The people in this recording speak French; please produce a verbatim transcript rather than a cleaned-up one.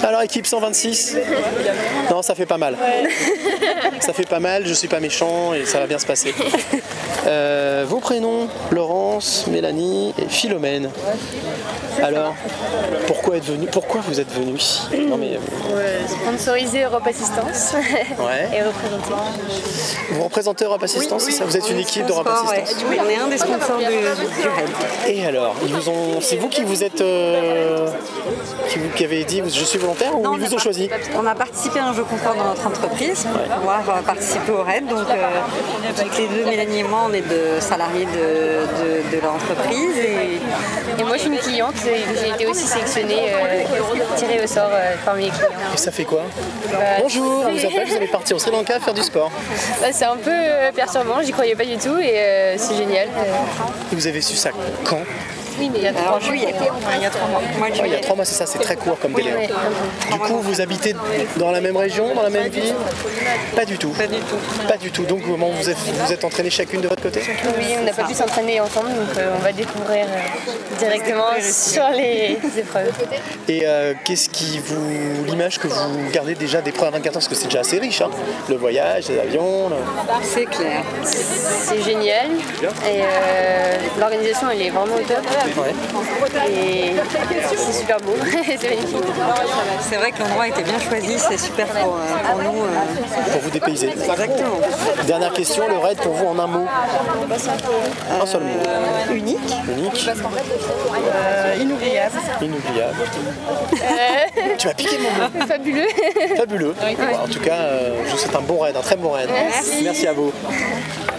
Alors équipe cent vingt-six. Non, ça fait pas mal. Ça fait pas mal, je suis pas méchant et ça va bien se passer. Euh, vos prénoms, Laurence, Mélanie et Philomène. Alors, pourquoi êtes venu, pourquoi vous êtes venu ici? Non mais euh, sponsoriser Europe Assistance ouais. et représenter. Vous représentez Europe Assistance, oui, oui. C'est ça? Vous êtes une équipe d'Europe Assistance. Ouais. Oui, on est un des sponsors du, du R A I D. Et alors, ils vous ont, c'est vous qui vous êtes, euh, qui, vous, qui avez dit je suis volontaire ou non, ils vous ont choisi? On a participé à un jeu concours dans notre entreprise pour ouais. pouvoir participer au R A I D. Donc euh, toutes les deux, Mélanie et moi, on est de salariés de, de, de l'entreprise. Et... et moi, je suis une cliente. J'ai été aussi sélectionnée, euh, tirée au sort euh, parmi les clients. Et ça fait quoi? bah, Bonjour, on vous appelle, vous allez partir au Sri Lanka faire du sport. Bah, c'est un peu euh, perturbant, j'y croyais pas du tout et euh, c'est génial. Et vous avez su ça quand? Oui, mais il y a trois juillet. Il y a trois mois. Oh, il y a trois mois, c'est ça, c'est très court comme délai. Oui, oui. Du coup, vous habitez dans la même région, dans la même ville? Pas du tout. Pas du tout. Pas du tout. Donc, comment vous êtes, vous êtes entraînés chacune de votre côté? Oui, on n'a pas pu s'entraîner ensemble, donc euh, on va découvrir euh, directement sur les épreuves. Et euh, qu'est-ce qui vous, l'image que vous gardez déjà des premières vingt-quatre heures, parce que c'est déjà assez riche, hein, le voyage, les avions. Le... C'est clair. C'est génial. Et euh, l'organisation, elle est vraiment au top. Ouais. Et c'est super beau, c'est magnifique. C'est vrai que l'endroit était bien choisi, c'est super pour, euh, pour nous. Euh... Pour vous dépayser. Exactement. Dernière question, le raid pour vous en un mot? Euh, un seul mot. Unique. Unique. Euh, inoubliable. Inoubliable. Euh... Tu m'as piqué mon mot. Fabuleux. Fabuleux. Oui. Bon, en tout cas, euh, je vous souhaite un bon raid, un très bon raid. Merci. Merci à vous.